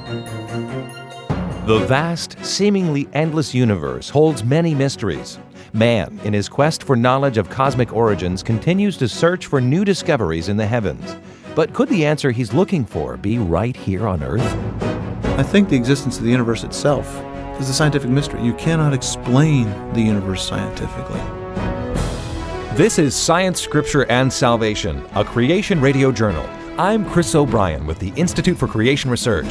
The vast, seemingly endless universe holds many mysteries. Man, in his quest for knowledge of cosmic origins, continues to search for new discoveries in the heavens. But could the answer he's looking for be right here on Earth? I think the existence of the universe itself is a scientific mystery. You cannot explain the universe scientifically. This is Science, Scripture, and Salvation, a Creation Radio Journal. I'm Chris O'Brien with the Institute for Creation Research.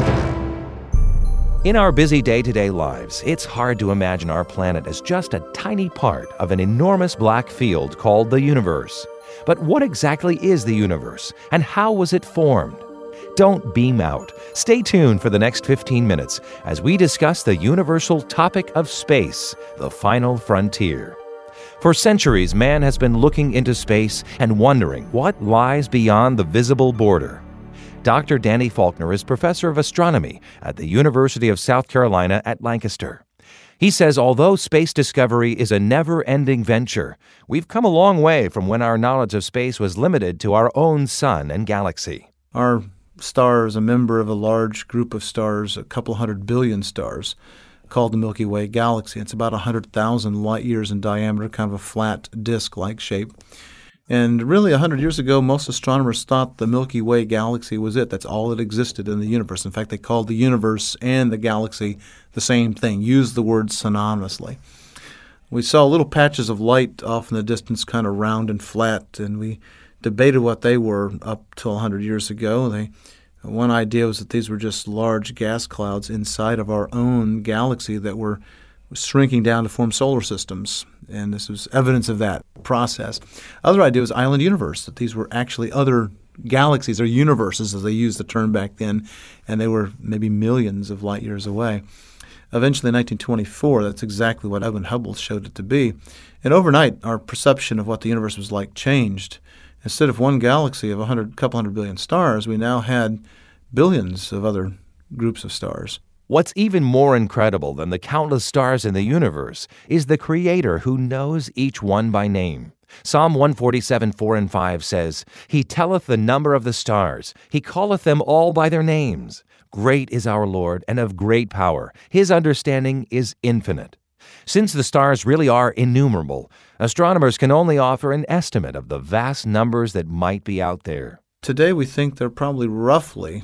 In our busy day-to-day lives, it's hard to imagine our planet as just a tiny part of an enormous black field called the universe. But what exactly is the universe, and how was it formed? Don't beam out. Stay tuned for the next 15 minutes as we discuss the universal topic of space, the final frontier. For centuries, man has been looking into space and wondering what lies beyond the visible border. Dr. Danny Faulkner is professor of astronomy at the University of South Carolina at Lancaster. He says although space discovery is a never-ending venture, we've come a long way from when our knowledge of space was limited to our own sun and galaxy. Our star is a member of a large group of stars, a couple 100 billion stars, called the Milky Way galaxy. It's about 100,000 light years in diameter, kind of a flat disk-like shape. And really, 100 years ago, most astronomers thought the Milky Way galaxy was it. That's all that existed in the universe. In fact, they called the universe and the galaxy the same thing, used the word synonymously. We saw little patches of light off in the distance, kind of round and flat, and we debated what they were up till 100 years ago. One idea was that these were just large gas clouds inside of our own galaxy that were shrinking down to form solar systems, and this was evidence of that process. Other idea was island universe, that these were actually other galaxies or universes, as they used the term back then, and they were maybe millions of light years away. Eventually, in 1924, that's exactly what Edwin Hubble showed it to be. And overnight, our perception of what the universe was like changed. Instead of one galaxy of a couple hundred billion stars, we now had billions of other groups of stars. What's even more incredible than the countless stars in the universe is the Creator who knows each one by name. Psalm 147:4-5 says, He telleth the number of the stars, He calleth them all by their names. Great is our Lord, and of great power. His understanding is infinite. Since the stars really are innumerable, astronomers can only offer an estimate of the vast numbers that might be out there. Today we think there are probably roughly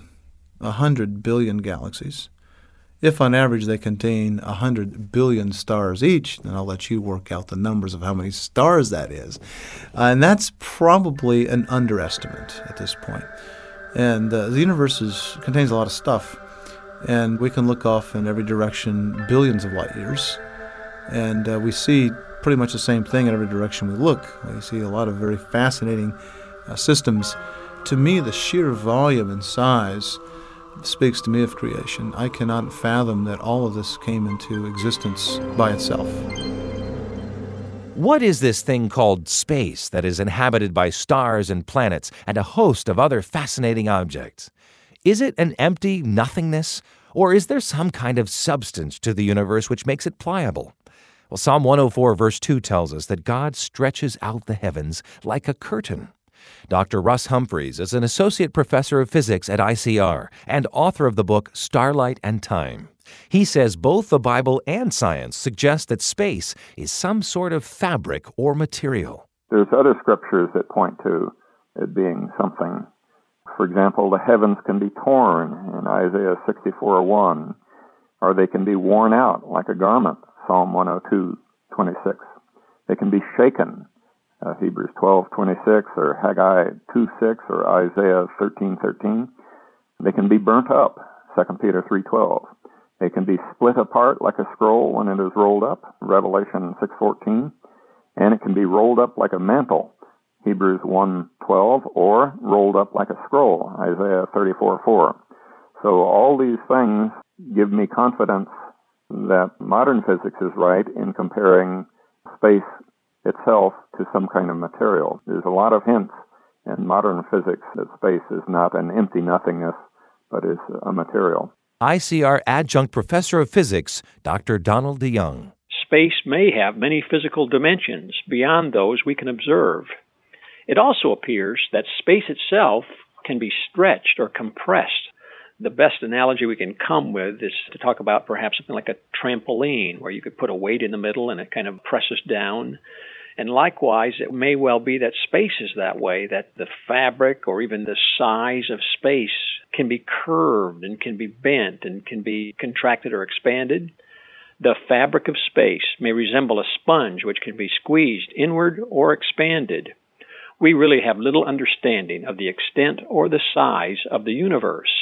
100 billion galaxies. If on average they contain 100 billion stars each, then I'll let you work out the numbers of how many stars that is. And that's probably an underestimate at this point. And the universe contains a lot of stuff. And we can look off in every direction billions of light years. And we see pretty much the same thing in every direction we look. We see a lot of very fascinating systems. To me, the sheer volume and size speaks to me of creation. I cannot fathom that all of this came into existence by itself. What is this thing called space that is inhabited by stars and planets and a host of other fascinating objects? Is it an empty nothingness, or is there some kind of substance to the universe which makes it pliable? Well, Psalm 104 verse 2 tells us that God stretches out the heavens like a curtain. Dr. Russ Humphreys is an associate professor of physics at ICR and author of the book Starlight and Time. He says both the Bible and science suggest that space is some sort of fabric or material. There's other scriptures that point to it being something. For example, the heavens can be torn in Isaiah 64:1, or they can be worn out like a garment, Psalm 102:26. They can be shaken, Hebrews 12:26, or Haggai 2:6, or Isaiah 13:13. They can be burnt up, 2 Peter 3:12. They can be split apart like a scroll when it is rolled up, Revelation 6:14. And it can be rolled up like a mantle, Hebrews 1:12, or rolled up like a scroll, Isaiah 34:4. So all these things give me confidence that modern physics is right in comparing space itself to some kind of material. There's a lot of hints in modern physics that space is not an empty nothingness, but is a material. ICR Adjunct Professor of Physics, Dr. Donald DeYoung. Space may have many physical dimensions beyond those we can observe. It also appears that space itself can be stretched or compressed. The best analogy we can come with is to talk about perhaps something like a trampoline, where you could put a weight in the middle and it kind of presses down. And likewise, it may well be that space is that way, that the fabric or even the size of space can be curved and can be bent and can be contracted or expanded. The fabric of space may resemble a sponge which can be squeezed inward or expanded. We really have little understanding of the extent or the size of the universe.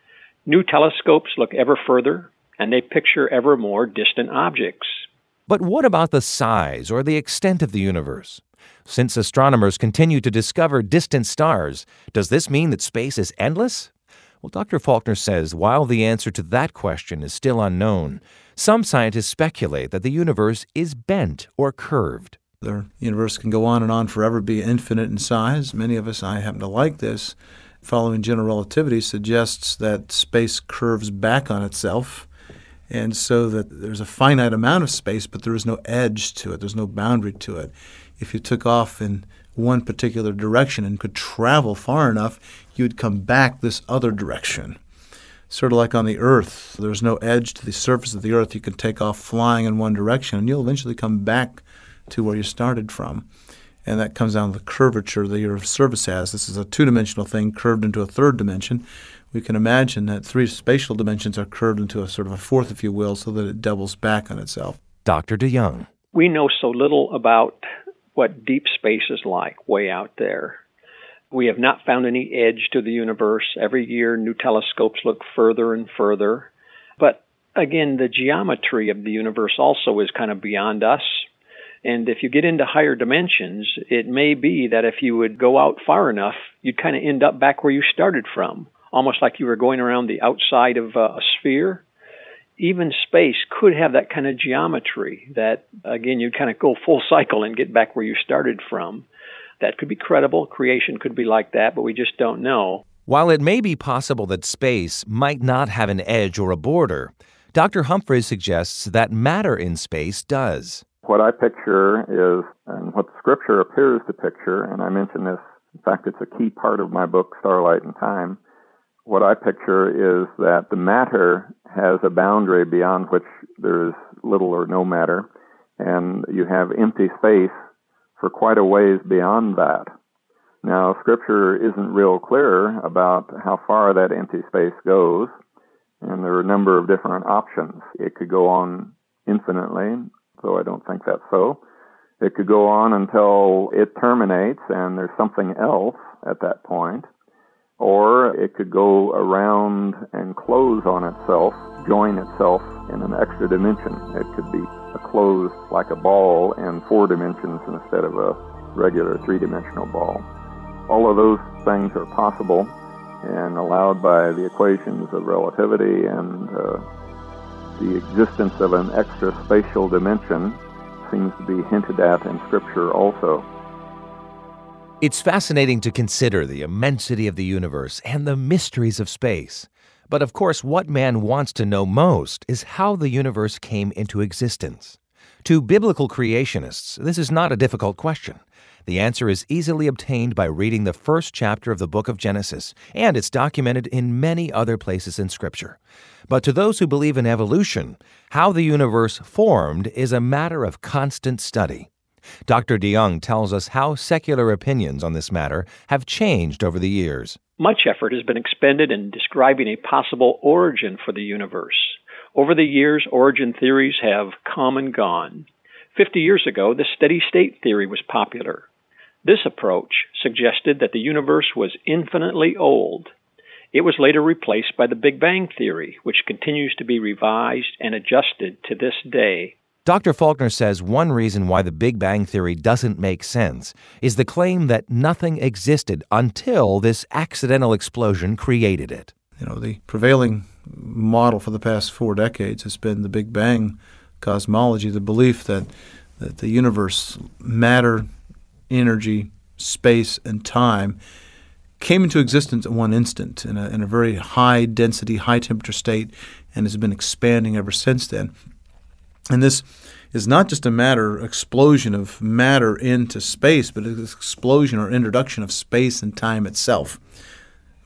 New telescopes look ever further, and they picture ever more distant objects. But what about the size or the extent of the universe? Since astronomers continue to discover distant stars, does this mean that space is endless? Well, Dr. Faulkner says while the answer to that question is still unknown, some scientists speculate that the universe is bent or curved. The universe can go on and on forever, be infinite in size. Many of us, I happen to like this, following general relativity, suggests that space curves back on itself, and so that there's a finite amount of space, but there is no edge to it. There's no boundary to it. If you took off in one particular direction and could travel far enough, you'd come back this other direction. Sort of like on the Earth, there's no edge to the surface of the Earth. You can take off flying in one direction, and you'll eventually come back to where you started from. And that comes down to the curvature that your surface has. This is a two-dimensional thing curved into a third dimension. We can imagine that three spatial dimensions are curved into a sort of a fourth, if you will, so that it doubles back on itself. Dr. DeYoung. We know so little about what deep space is like way out there. We have not found any edge to the universe. Every year, new telescopes look further and further. But again, the geometry of the universe also is kind of beyond us. And if you get into higher dimensions, it may be that if you would go out far enough, you'd kind of end up back where you started from, almost like you were going around the outside of a sphere. Even space could have that kind of geometry that, again, you'd kind of go full cycle and get back where you started from. That could be credible. Creation could be like that, but we just don't know. While it may be possible that space might not have an edge or a border, Dr. Humphreys suggests that matter in space does. What I picture is, and what Scripture appears to picture, and I mention this, in fact, it's a key part of my book, Starlight and Time. What I picture is that the matter has a boundary beyond which there is little or no matter, and you have empty space for quite a ways beyond that. Now, Scripture isn't real clear about how far that empty space goes, and there are a number of different options. It could go on infinitely, though I don't think that's so. It could go on until it terminates and there's something else at that point. Or it could go around and close on itself, join itself in an extra dimension. It could be closed like a ball in 4 dimensions instead of a regular 3-dimensional ball. All of those things are possible and allowed by the equations of relativity, and the existence of an extra spatial dimension seems to be hinted at in Scripture also. It's fascinating to consider the immensity of the universe and the mysteries of space. But of course, what man wants to know most is how the universe came into existence. To biblical creationists, this is not a difficult question. The answer is easily obtained by reading the first chapter of the book of Genesis, and it's documented in many other places in Scripture. But to those who believe in evolution, how the universe formed is a matter of constant study. Dr. DeYoung tells us how secular opinions on this matter have changed over the years. Much effort has been expended in describing a possible origin for the universe. Over the years, origin theories have come and gone. 50 years ago, the steady-state theory was popular. This approach suggested that the universe was infinitely old. It was later replaced by the Big Bang theory, which continues to be revised and adjusted to this day. Dr. Faulkner says one reason why the Big Bang theory doesn't make sense is the claim that nothing existed until this accidental explosion created it. The prevailing model for the past 4 decades has been the Big Bang cosmology, the belief that the universe, matter, energy, space, and time came into existence at one instant in a very high density, high temperature state, and has been expanding ever since then. And this is not just a explosion of matter into space, but an explosion or introduction of space and time itself.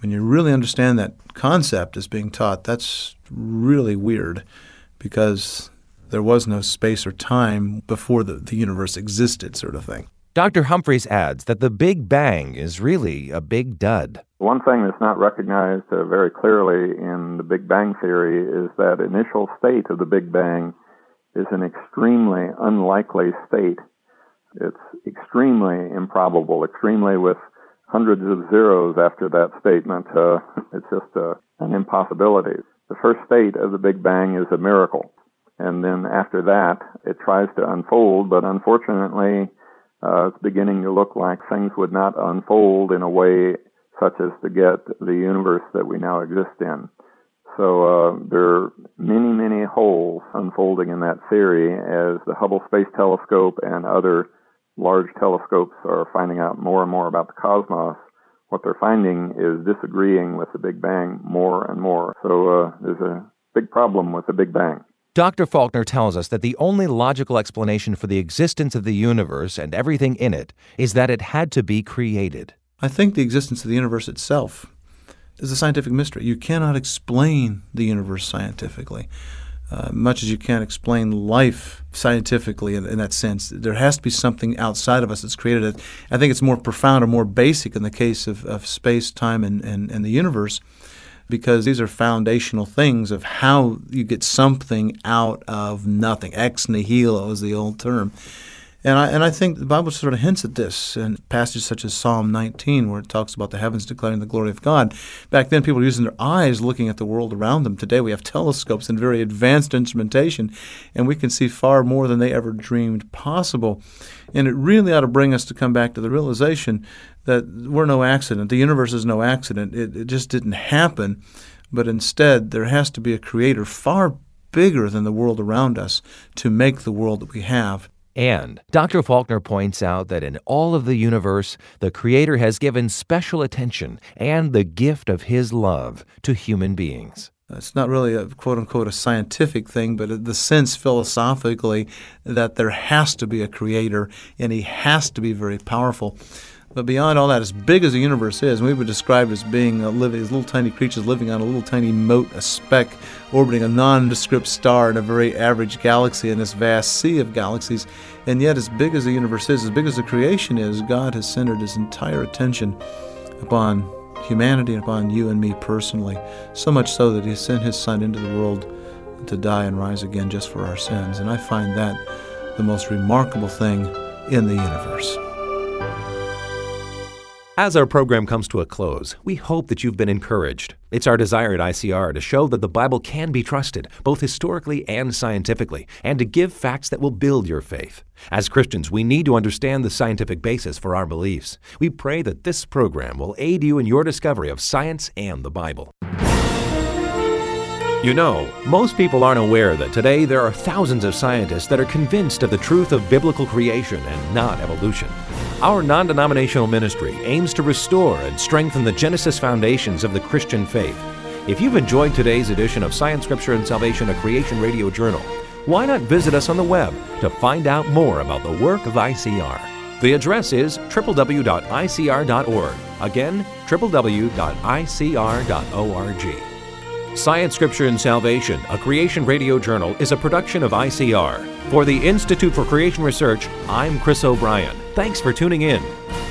When you really understand that concept as being taught, that's really weird, because there was no space or time before the universe existed, sort of thing. Dr. Humphreys adds that the Big Bang is really a big dud. One thing that's not recognized very clearly in the Big Bang theory is that initial state of the Big Bang is an extremely unlikely state. It's extremely improbable, extremely with hundreds of zeros after that statement. It's just an impossibility. The first state of the Big Bang is a miracle. And then after that, it tries to unfold, but unfortunately, it's beginning to look like things would not unfold in a way such as to get the universe that we now exist in. So there are many, many holes unfolding in that theory as the Hubble Space Telescope and other large telescopes are finding out more and more about the cosmos. What they're finding is disagreeing with the Big Bang more and more. So there's a big problem with the Big Bang. Dr. Faulkner tells us that the only logical explanation for the existence of the universe and everything in it is that it had to be created. I think the existence of the universe itself is a scientific mystery. You cannot explain the universe scientifically, much as you can't explain life scientifically in that sense. There has to be something outside of us that's created it. I think it's more profound or more basic in the case of space, time, and the universe, because these are foundational things of how you get something out of nothing. Ex nihilo is the old term. And I think the Bible sort of hints at this in passages such as Psalm 19, where it talks about the heavens declaring the glory of God. Back then, people were using their eyes looking at the world around them. Today, we have telescopes and very advanced instrumentation, and we can see far more than they ever dreamed possible. And it really ought to bring us to come back to the realization that we're no accident. The universe is no accident. It just didn't happen. But instead, there has to be a creator far bigger than the world around us to make the world that we have. And Dr. Faulkner points out that in all of the universe, the Creator has given special attention and the gift of His love to human beings. It's not really a quote-unquote a scientific thing, but the sense philosophically that there has to be a creator and he has to be very powerful. But beyond all that, as big as the universe is, we would describe it as being as little tiny creatures living on a little tiny mote, a speck, orbiting a nondescript star in a very average galaxy in this vast sea of galaxies. And yet, as big as the universe is, as big as the creation is, God has centered His entire attention upon humanity and upon you and me personally, so much so that He sent His Son into the world to die and rise again just for our sins. And I find that the most remarkable thing in the universe. As our program comes to a close, we hope that you've been encouraged. It's our desire at ICR to show that the Bible can be trusted, both historically and scientifically, and to give facts that will build your faith. As Christians, we need to understand the scientific basis for our beliefs. We pray that this program will aid you in your discovery of science and the Bible. You know, most people aren't aware that today there are thousands of scientists that are convinced of the truth of biblical creation and not evolution. Our non-denominational ministry aims to restore and strengthen the Genesis foundations of the Christian faith. If you've enjoyed today's edition of Science, Scripture, and Salvation, a Creation Radio Journal, why not visit us on the web to find out more about the work of ICR? The address is www.icr.org. Again, www.icr.org. Science, Scripture, and Salvation, a Creation Radio Journal, is a production of ICR. For the Institute for Creation Research, I'm Chris O'Brien. Thanks for tuning in.